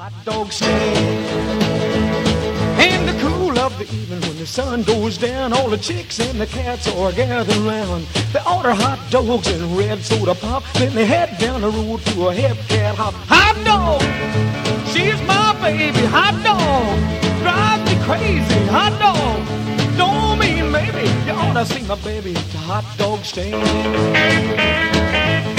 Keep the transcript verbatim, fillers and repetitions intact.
Hot dog stand. In the cool of the evening when the sun goes down, all the chicks and the cats are gathered round. They order hot dogs and red soda pop, then they head down the road to a hip cat hop. Hot dog, she's my baby. Hot dog, drives me crazy. Hot dog, don't mean maybe you ought to see my baby at the hot dog stand.